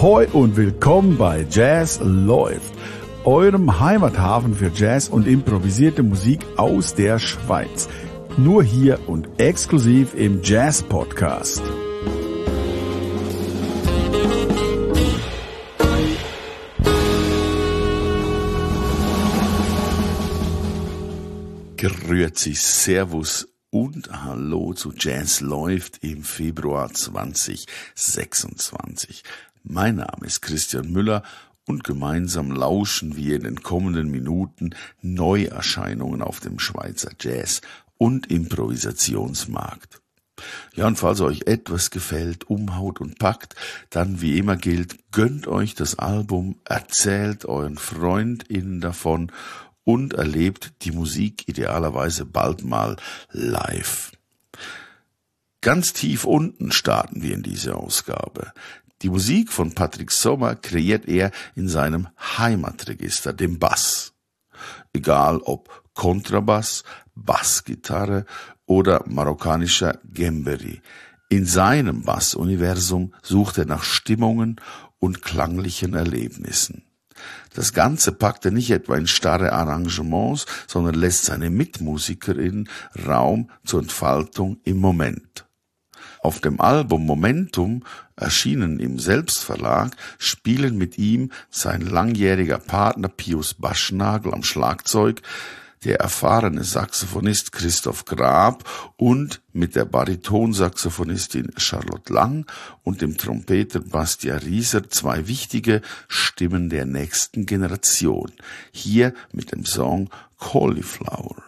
Ahoi und willkommen bei Jazz läuft, eurem Heimathafen für Jazz und improvisierte Musik aus der Schweiz. Nur hier und exklusiv im Jazz Podcast. Grüezi, Servus und Hallo zu Jazz läuft im Februar 2026. Mein Name ist Christian Müller und gemeinsam lauschen wir in den kommenden Minuten Neuerscheinungen auf dem Schweizer Jazz- und Improvisationsmarkt. Ja, und falls euch etwas gefällt, umhaut und packt, dann wie immer gilt, gönnt euch das Album, erzählt euren FreundInnen davon und erlebt die Musik idealerweise bald mal live. Ganz tief unten starten wir in diese Ausgabe. Die Musik von Patrick Sommer kreiert er in seinem Heimatregister, dem Bass. Egal ob Kontrabass, Bassgitarre oder marokkanischer Gemberi. In seinem Bassuniversum sucht er nach Stimmungen und klanglichen Erlebnissen. Das Ganze packt er nicht etwa in starre Arrangements, sondern lässt seine MitmusikerInnen Raum zur Entfaltung im Moment. Auf dem Album Momentum, erschienen im Selbstverlag, spielen mit ihm sein langjähriger Partner Pius Baschnagel am Schlagzeug, der erfahrene Saxophonist Christoph Grab und mit der Baritonsaxophonistin Charlotte Lang und dem Trompeter Bastian Rieser zwei wichtige Stimmen der nächsten Generation. Hier mit dem Song Cauliflower.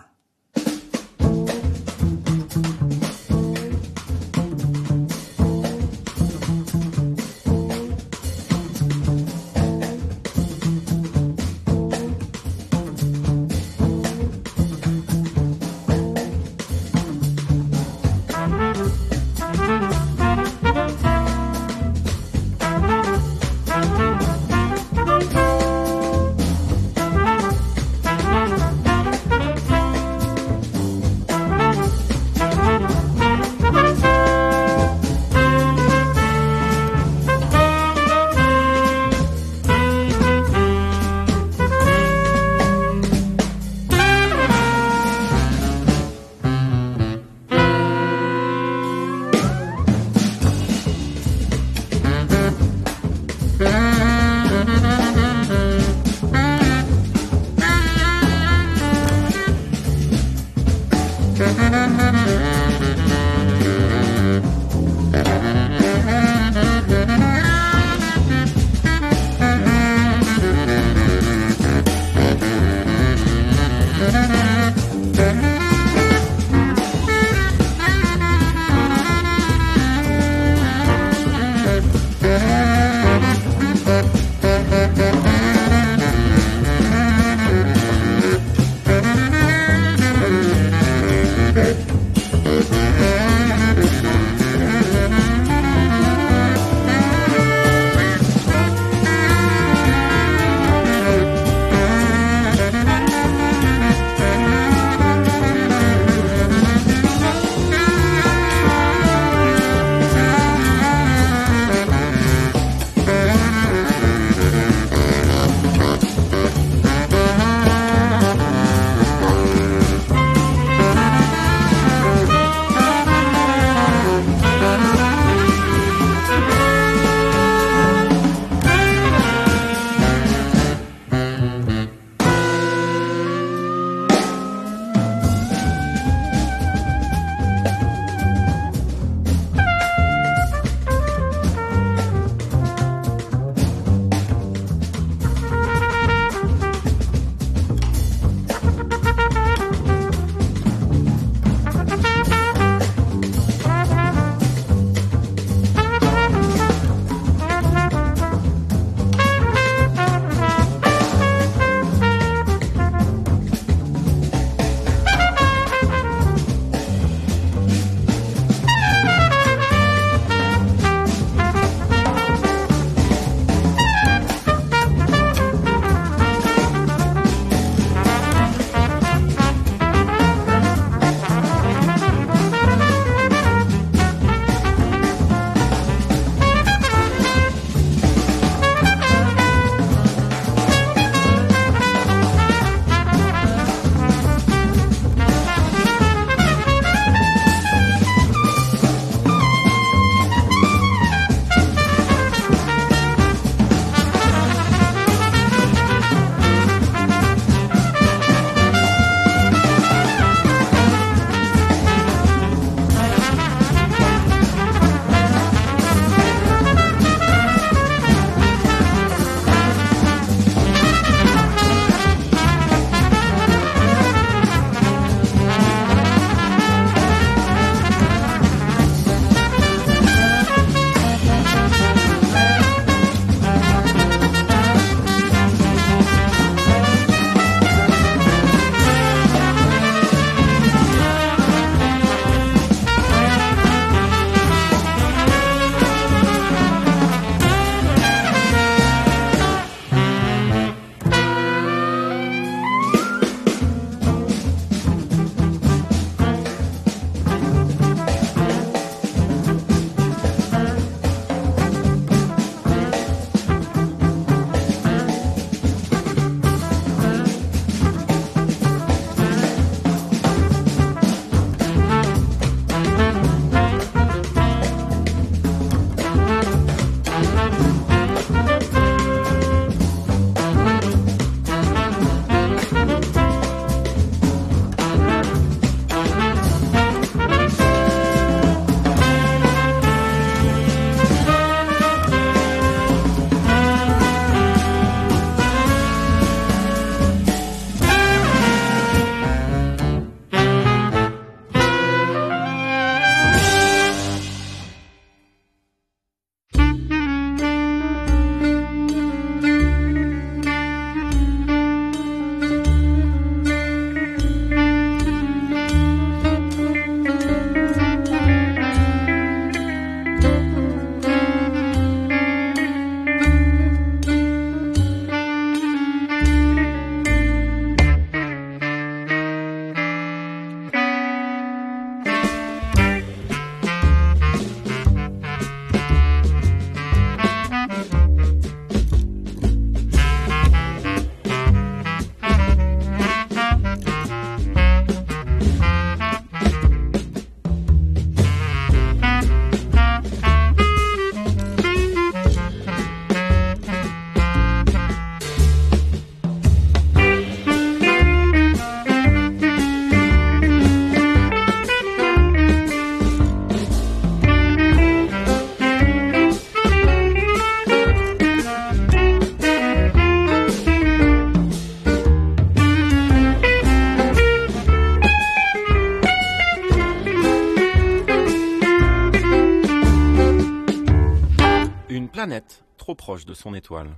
planète trop proche de son étoile.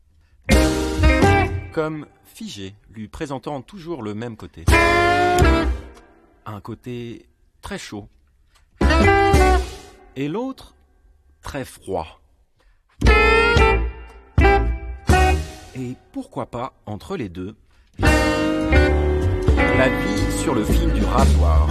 Comme figé, lui présentant toujours le même côté. Un côté très chaud. Et l'autre très froid. Et pourquoi pas, entre les deux, la vie sur le fil du rasoir.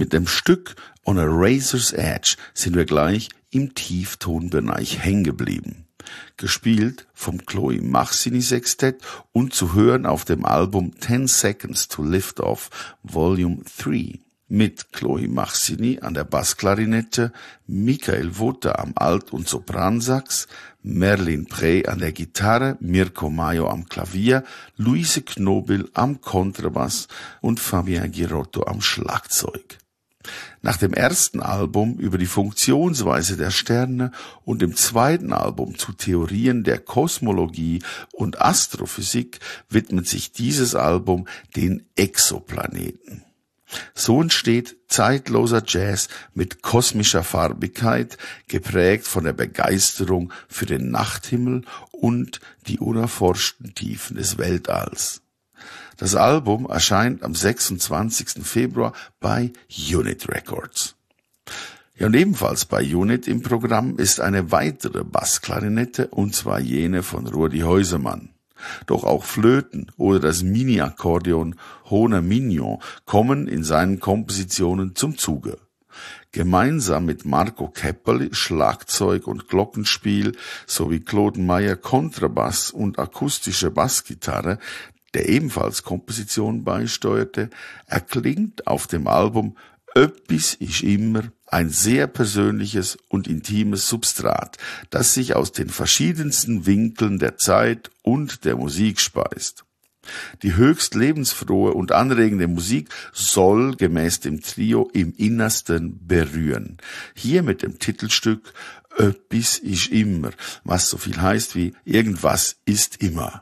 Mit dem Stück On a Razor's Edge sind wir gleich im Tieftonbereich hängen geblieben. Gespielt vom Chloe Marcini Sextett und zu hören auf dem Album 10 Seconds to Lift Off Volume 3. Mit Chloe Marcini an der Bassklarinette, Michael Wotter am Alt- und Sopransax, Merlin Prey an der Gitarre, Mirko Maio am Klavier, Luise Knobel am Kontrabass und Fabien Girotto am Schlagzeug. Nach dem ersten Album über die Funktionsweise der Sterne und dem zweiten Album zu Theorien der Kosmologie und Astrophysik widmet sich dieses Album den Exoplaneten. So entsteht zeitloser Jazz mit kosmischer Farbigkeit, geprägt von der Begeisterung für den Nachthimmel und die unerforschten Tiefen des Weltalls. Das Album erscheint am 26. Februar bei Unit Records. Ja, und ebenfalls bei Unit im Programm ist eine weitere Bassklarinette, und zwar jene von Rudi Häusermann. Doch auch Flöten oder das Mini-Akkordeon Hohner Mignon kommen in seinen Kompositionen zum Zuge. Gemeinsam mit Marco Kepperli Schlagzeug und Glockenspiel sowie Claude Meyer Kontrabass und akustische Bassgitarre, der ebenfalls Kompositionen beisteuerte, erklingt auf dem Album Öppis isch immer ein sehr persönliches und intimes Substrat, das sich aus den verschiedensten Winkeln der Zeit und der Musik speist. Die höchst lebensfrohe und anregende Musik soll gemäß dem Trio im Innersten berühren. Hier mit dem Titelstück Öppis isch immer, was so viel heißt wie irgendwas ist immer.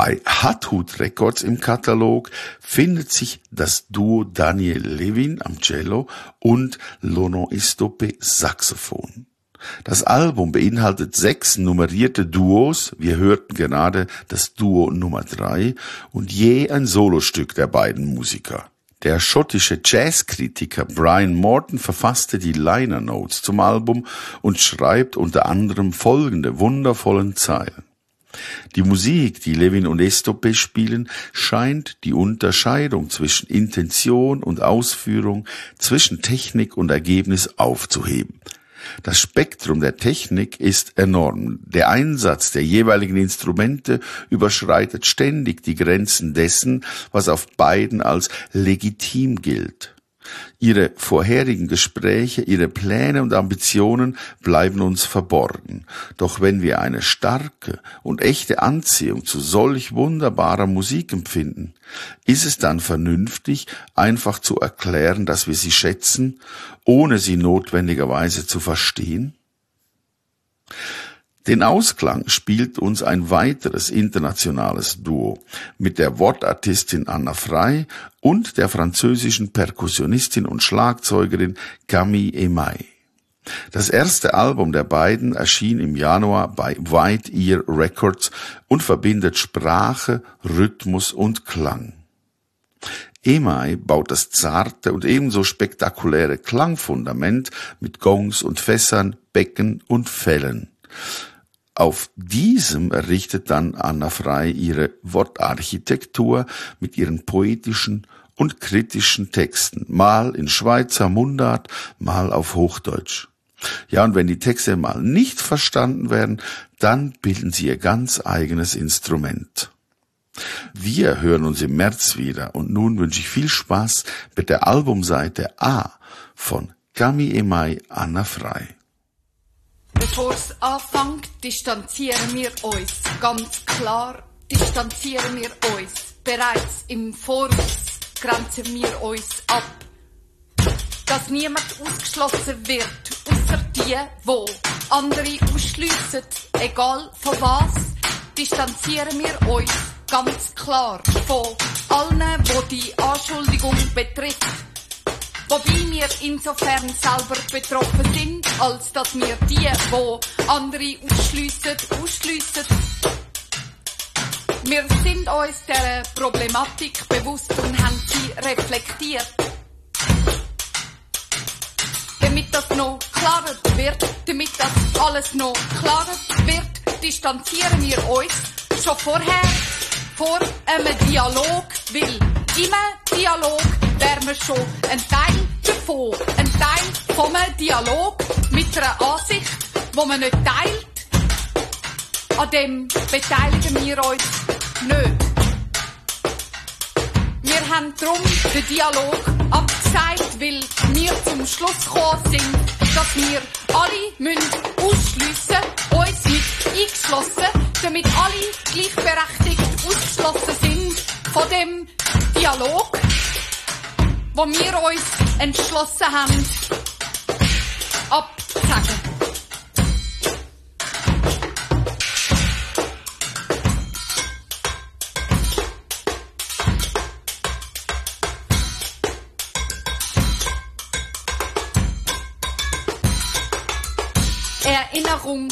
Bei Hathout Records im Katalog findet sich das Duo Daniel Levin am Cello und Lono Estope Saxophon. Das Album beinhaltet 6 nummerierte Duos, wir hörten gerade das Duo Nummer 3 und je ein Solostück der beiden Musiker. Der schottische Jazzkritiker Brian Morton verfasste die Liner Notes zum Album und schreibt unter anderem folgende wundervollen Zeilen. Die Musik, die Levin und Estope spielen, scheint die Unterscheidung zwischen Intention und Ausführung, zwischen Technik und Ergebnis aufzuheben. Das Spektrum der Technik ist enorm. Der Einsatz der jeweiligen Instrumente überschreitet ständig die Grenzen dessen, was auf beiden als legitim gilt. Ihre vorherigen Gespräche, ihre Pläne und Ambitionen bleiben uns verborgen. Doch wenn wir eine starke und echte Anziehung zu solch wunderbarer Musik empfinden, ist es dann vernünftig, einfach zu erklären, dass wir sie schätzen, ohne sie notwendigerweise zu verstehen? Den Ausklang spielt uns ein weiteres internationales Duo mit der Wortartistin Anna Frey und der französischen Perkussionistin und Schlagzeugerin Camille Emay. Das erste Album der beiden erschien im Januar bei White Ear Records und verbindet Sprache, Rhythmus und Klang. Emay baut das zarte und ebenso spektakuläre Klangfundament mit Gongs und Fässern, Becken und Fellen. Auf diesem errichtet dann Anna Frey ihre Wortarchitektur mit ihren poetischen und kritischen Texten, mal in Schweizer Mundart, mal auf Hochdeutsch. Ja, und wenn die Texte mal nicht verstanden werden, dann bilden sie ihr ganz eigenes Instrument. Wir hören uns im März wieder und nun wünsche ich viel Spaß mit der Albumseite A von Camille Emay, Anna Frey. Bevor's anfängt, distanzieren wir uns. Ganz klar distanzieren wir uns. Bereits im Voraus grenzen wir uns ab. Dass niemand ausgeschlossen wird, ausser die, wo andere ausschliessen, egal von was, distanzieren wir uns ganz klar von allen, wo die Anschuldigung betrifft. Wobei wir insofern selber betroffen sind, als dass wir die, wo andere ausschliessen. Wir sind uns der Problematik bewusst und haben sie reflektiert. Damit das noch klarer wird, damit das alles noch klarer wird, distanzieren wir uns schon vorher vor einem Dialog, weil im Dialog wären wir schon ein Teil davon, ein Teil vom Dialog mit einer Ansicht, die man nicht teilt. An dem beteiligen wir uns nicht. Wir haben darum den Dialog abgesagt, weil wir zum Schluss gekommen sind, dass wir alle ausschliessen, uns nicht eingeschlossen, damit alle gleichberechtigt ausgeschlossen sind von dem Dialog, wo wir uns entschlossen haben, abzusagen. Erinnerung.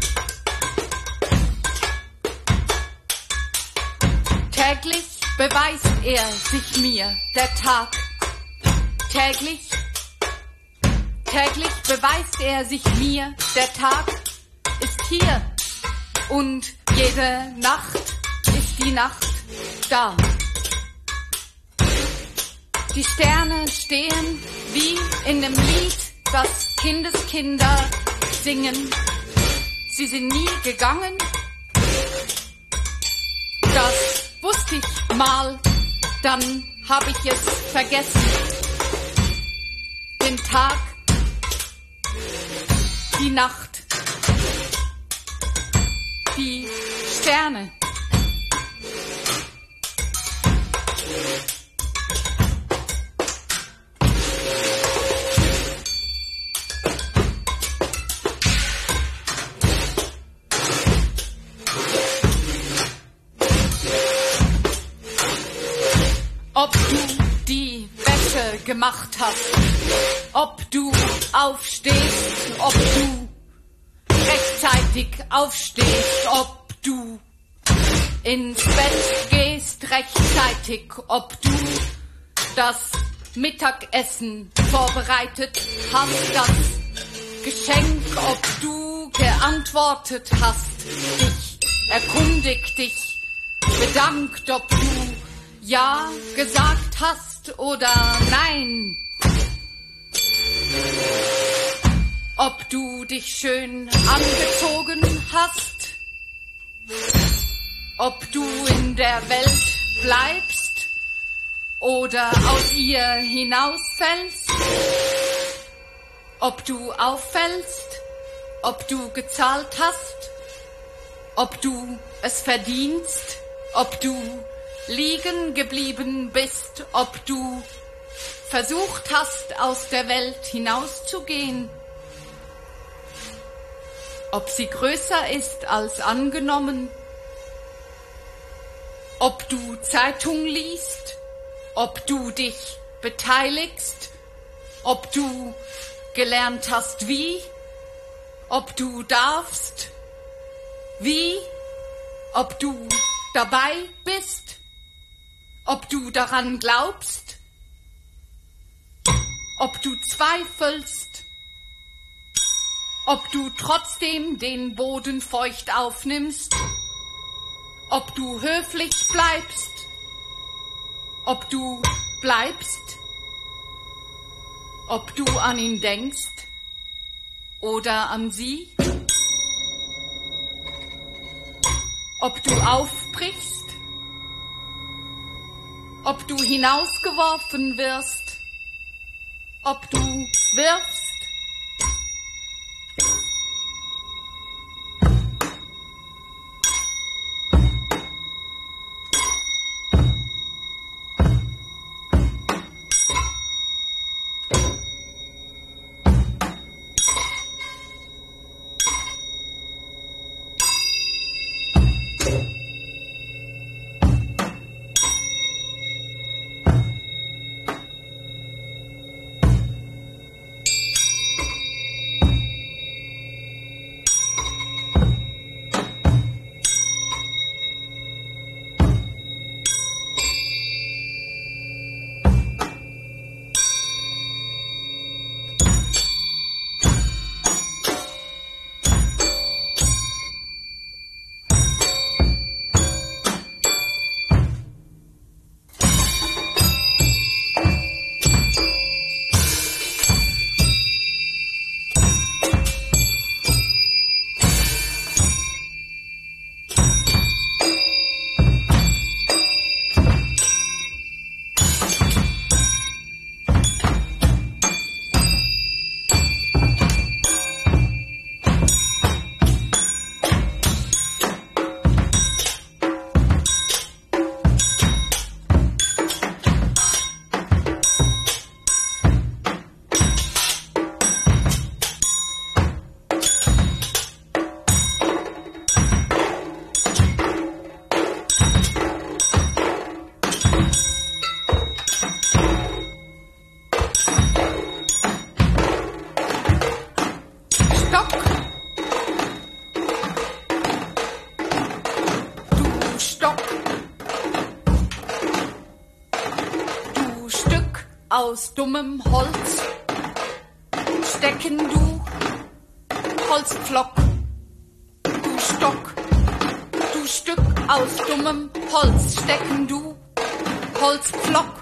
Täglich beweist er sich mir, der Tag. Täglich beweist er sich mir, der Tag ist hier. Und jede Nacht ist die Nacht da. Die Sterne stehen wie in dem Lied, das Kindeskinder singen. Sie sind nie gegangen. Das wusste ich mal, dann hab ich es vergessen. Den Tag, die Nacht, die Sterne. ob du die Wäsche gemacht hast, ob du aufstehst, ob du rechtzeitig aufstehst, ob du ins Bett gehst rechtzeitig, ob du das Mittagessen vorbereitet hast, das Geschenk, ob du geantwortet hast, dich erkundigt, dich bedankt, ob du ja gesagt hast oder nein. Ob du dich schön angezogen hast, ob du in der Welt bleibst oder aus ihr hinausfällst, ob du auffällst, ob du gezahlt hast, ob du es verdienst, ob du liegen geblieben bist, ob du versucht hast, aus der Welt hinauszugehen, ob sie größer ist als angenommen, ob du Zeitung liest, ob du dich beteiligst, ob du gelernt hast wie, ob du darfst, wie, ob du dabei bist, ob du daran glaubst, ob du zweifelst, ob du trotzdem den Boden feucht aufnimmst, ob du höflich bleibst, ob du bleibst, ob du an ihn denkst oder an sie, ob du aufbrichst, ob du hinausgeworfen wirst, ob du wirfst, aus dummem Holz stecken du, Holzpflock, du Stock, du Stück aus dummem Holz stecken du, Holzpflock.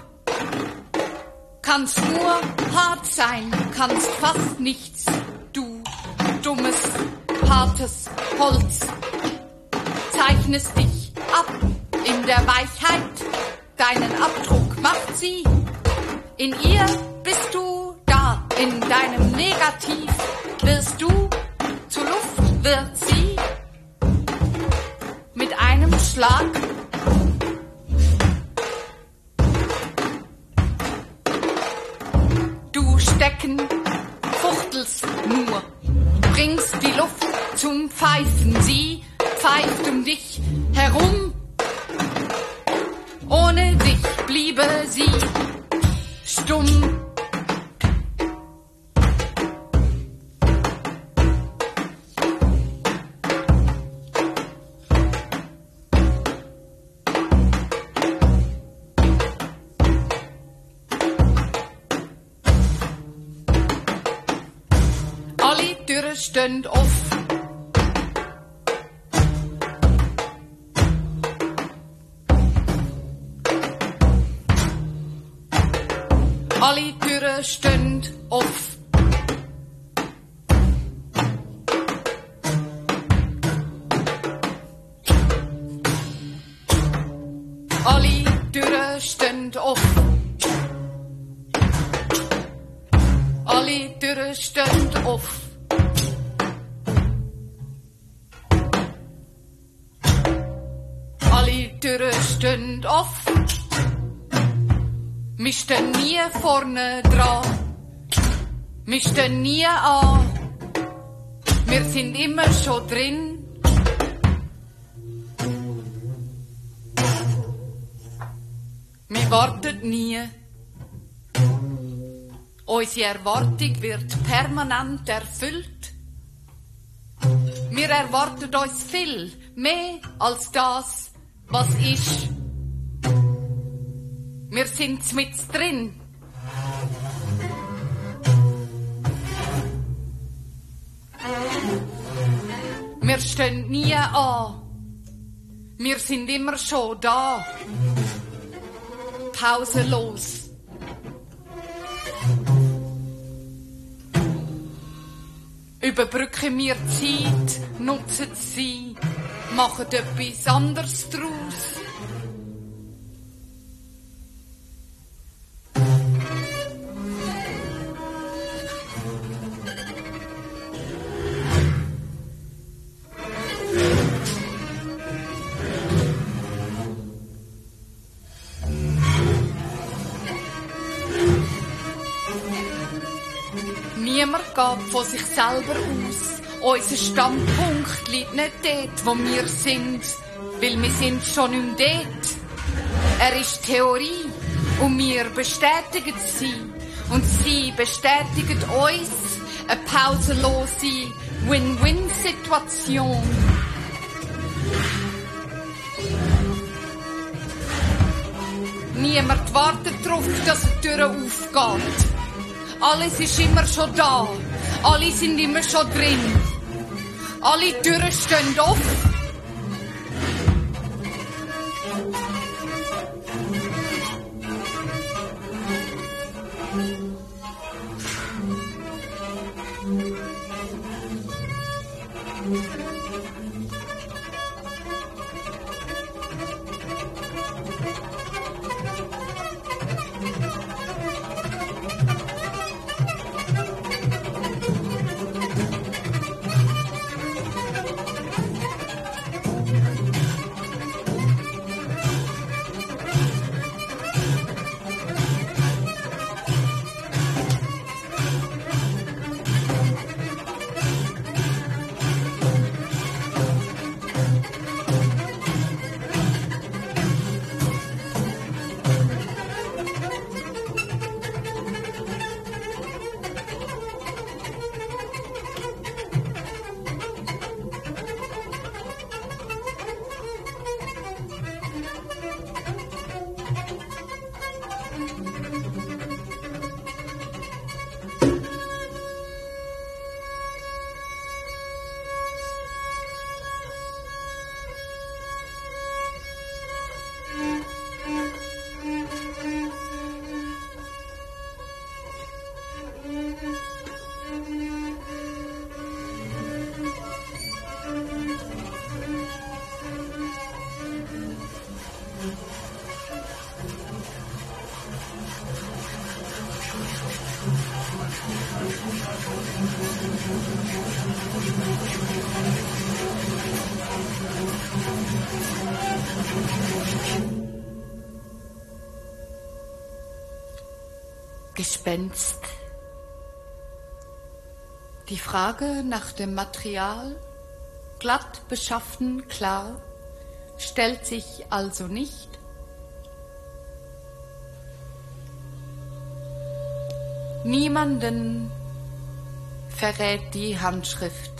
Kannst nur hart sein, kannst fast nichts, du dummes, hartes Holz. Zeichnest dich ab in der Weichheit, deinen Abdruck macht sie. In ihr bist du da, in deinem Negativ wirst du, zur Luft wird sie, mit einem Schlag. Du Stecken fuchtelst nur, bringst die Luft zum Pfeifen, sie pfeift um dich herum. Ohne dich bliebe sie stumm. Alle Türen stehen offen. Alle Türen stehen offen. Alle Türen stehen offen. Alle Türen stehen offen. Alle Türen stehen offen. Wir stehen nie vorne dran. Wir stehen nie an. Wir sind immer schon drin. Wir warten nie. Unsere Erwartung wird permanent erfüllt. Wir erwarten uns viel mehr als das, was ist. Wir sind mit drin. Wir stehen nie an. Wir sind immer schon da. Pausenlos. Überbrücken wir die Zeit, nutzen sie, machen etwas anderes draus. Niemand geht von sich selber aus. Unser Standpunkt liegt nicht dort, wo wir sind, weil wir sind schon nicht mehr dort. Er ist Theorie und wir bestätigen sie. Und sie bestätigen uns eine pausenlose Win-Win-Situation. Niemand wartet darauf, dass die Tür aufgeht. Alles ist immer schon da. Alle sind immer schon drin. Alle Türen stehen offen. Gespenst. Die Frage nach dem Material, glatt beschaffen, klar, stellt sich also nicht. Niemanden verrät die Handschrift.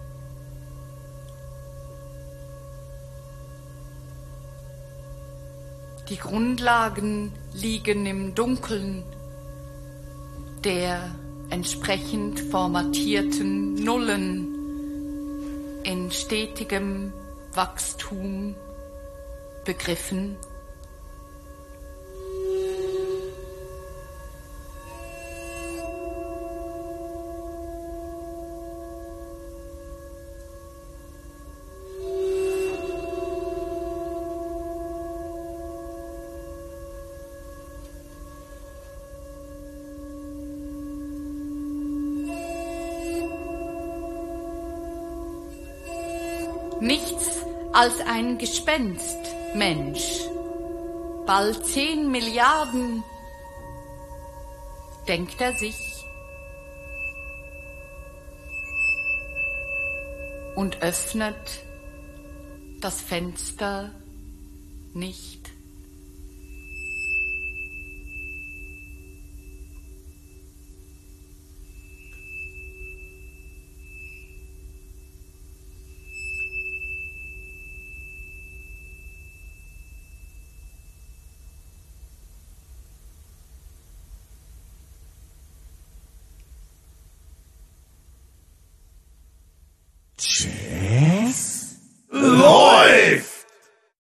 Die Grundlagen liegen im Dunkeln der entsprechend formatierten Nullen in stetigem Wachstum begriffen. Nichts als ein Gespenst, Mensch. Bald 10 Milliarden, denkt er sich. Und öffnet das Fenster nicht.